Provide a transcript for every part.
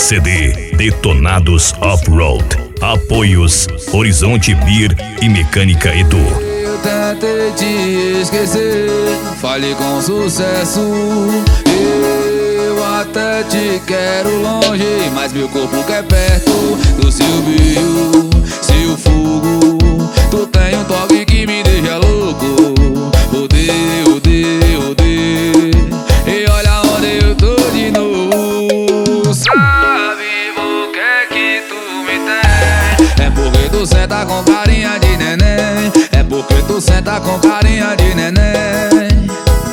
CD Detonados Off-Road. Apoios Horizonte Beer e Mecânica Edu. Eu tentei te esquecer, falei com sucesso. Eu até te quero longe, mas meu corpo quer perto do seu brilho, seu fogo. Tu tem um toque que me deixa louco. Odeio, odeio, odeio. E olha onde eu tô de novo. Sabe por que tu me tem? É porque tu senta com carinha de neném. É porque tu senta com carinha de neném.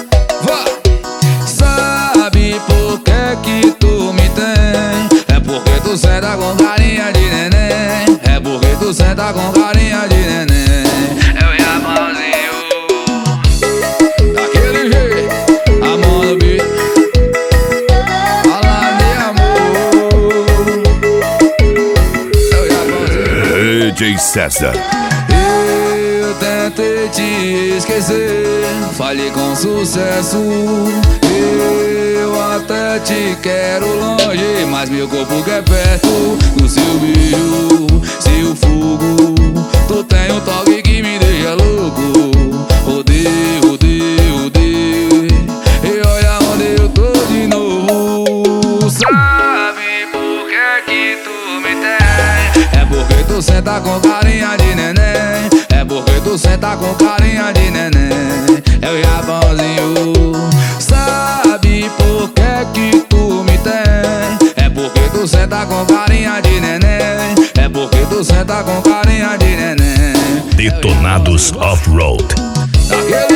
Sabe por que tu me tem? É porque tu senta com carinha de neném. É porque tu senta com carinha de neném. É o Japãozinho, daquele jeito, a mão no beat. Fala de amor. É o Japãozinho. DJ César. Eu tentei te esquecer, falhei com sucesso. Eu até te quero longe, mas meu corpo quer perto do seu brilho, seu fogo. Tu tem um toque que me deixa louco. Odeio, odeio, odeio. E olha onde eu tô de novo. Sabe por que tu me tem? É porque tu senta com carinha de neném. É porque tu senta com carinha de neném. É o Japãozinho. Sabe por que tu me tem? É porque tu senta com carinha de neném. É porque tu senta com carinha de neném. Detonados Off-Road. Daquele